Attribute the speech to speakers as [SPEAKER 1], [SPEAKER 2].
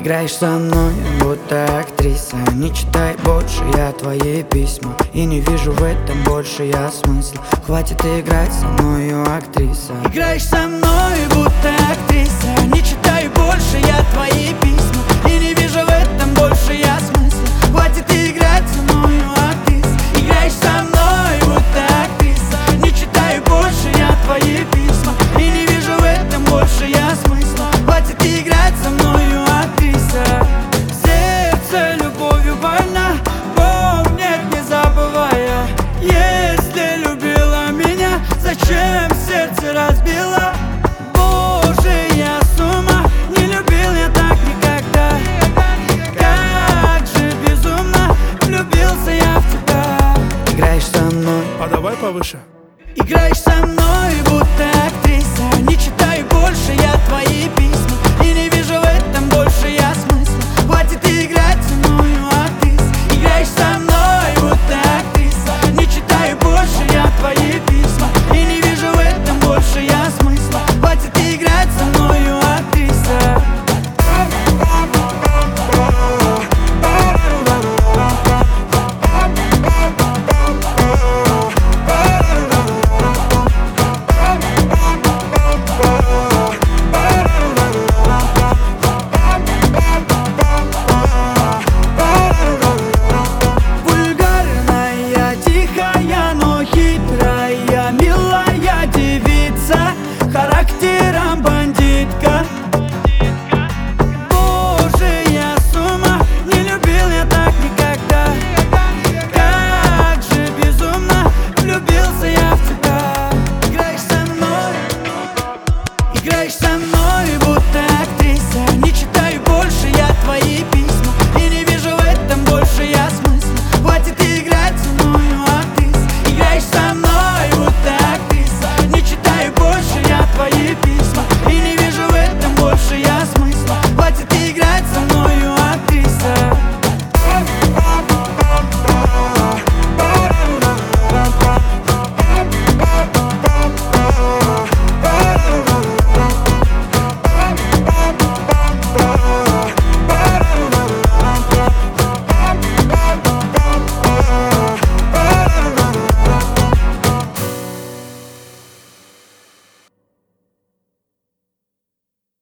[SPEAKER 1] Играешь со мной, будто актриса. Не читай больше я твои письма, и не вижу в этом больше я смысла. Хватит играть со мною, актриса.
[SPEAKER 2] Играешь со мной, будто актриса. Не читай больше я твои письма, и не вижу в этом больше я смысла. Хватит играть со мною, актриса. Играешь со мной, будто актриса. Не читай больше я твои письма, и не вижу в этом больше я смысла. Хватит играть со мною, актриса. Сердце любовью больно, помнит, не забывая. Если любила меня, зачем сердце разбила? Боже, я с ума, не любил я так никогда. Как же безумно влюбился я в тебя.
[SPEAKER 1] Играешь со мной,
[SPEAKER 3] А давай повыше.
[SPEAKER 2] Играешь со мной, будто актриса. Не читай больше я твои письма,